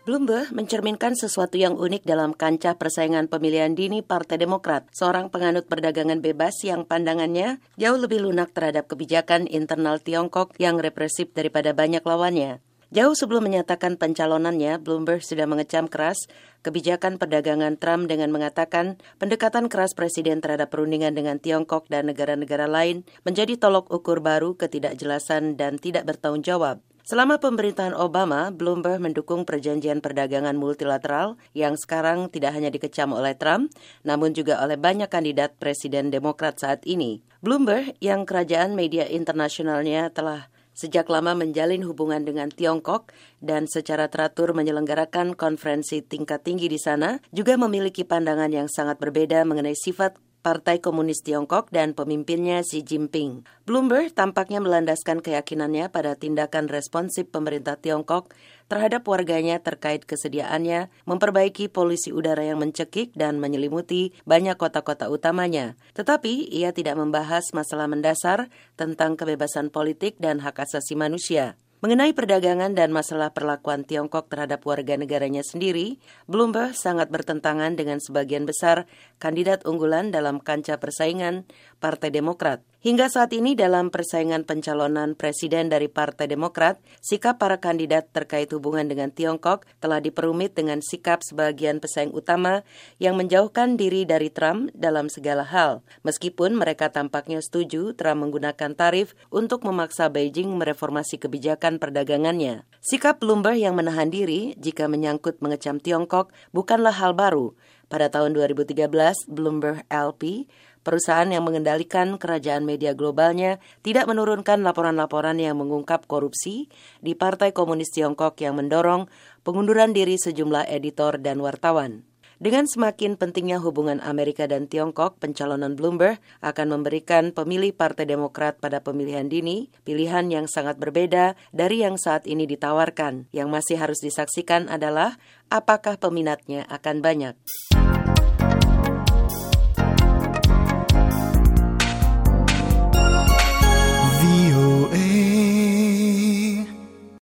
Bloomberg mencerminkan sesuatu yang unik dalam kancah persaingan pemilihan dini Partai Demokrat, seorang penganut perdagangan bebas yang pandangannya jauh lebih lunak terhadap kebijakan internal Tiongkok yang represif daripada banyak lawannya. Jauh sebelum menyatakan pencalonannya, Bloomberg sudah mengecam keras kebijakan perdagangan Trump dengan mengatakan pendekatan keras Presiden terhadap perundingan dengan Tiongkok dan negara-negara lain menjadi tolok ukur baru ketidakjelasan dan tidak bertanggung jawab. Selama pemerintahan Obama, Bloomberg mendukung perjanjian perdagangan multilateral yang sekarang tidak hanya dikecam oleh Trump, namun juga oleh banyak kandidat Presiden Demokrat saat ini. Bloomberg, yang kerajaan media internasionalnya telah sejak lama menjalin hubungan dengan Tiongkok dan secara teratur menyelenggarakan konferensi tingkat tinggi di sana, juga memiliki pandangan yang sangat berbeda mengenai sifat Partai Komunis Tiongkok dan pemimpinnya Xi Jinping. Bloomberg tampaknya melandaskan keyakinannya pada tindakan responsif pemerintah Tiongkok terhadap warganya terkait kesediaannya memperbaiki polusi udara yang mencekik dan menyelimuti banyak kota-kota utamanya. Tetapi ia tidak membahas masalah mendasar tentang kebebasan politik dan hak asasi manusia. Mengenai perdagangan dan masalah perlakuan Tiongkok terhadap warga negaranya sendiri, Bloomberg sangat bertentangan dengan sebagian besar kandidat unggulan dalam kancah persaingan Partai Demokrat. Hingga saat ini dalam persaingan pencalonan presiden dari Partai Demokrat, sikap para kandidat terkait hubungan dengan Tiongkok telah diperumit dengan sikap sebagian pesaing utama yang menjauhkan diri dari Trump dalam segala hal. Meskipun mereka tampaknya setuju Trump menggunakan tarif untuk memaksa Beijing mereformasi kebijakan perdagangannya. Sikap Bloomberg yang menahan diri jika menyangkut mengecam Tiongkok bukanlah hal baru. Pada tahun 2013, Bloomberg LP, perusahaan yang mengendalikan kerajaan media globalnya, tidak menurunkan laporan-laporan yang mengungkap korupsi di Partai Komunis Tiongkok yang mendorong pengunduran diri sejumlah editor dan wartawan. Dengan semakin pentingnya hubungan Amerika dan Tiongkok, pencalonan Bloomberg akan memberikan pemilih Partai Demokrat pada pemilihan dini pilihan yang sangat berbeda dari yang saat ini ditawarkan. Yang masih harus disaksikan adalah apakah peminatnya akan banyak.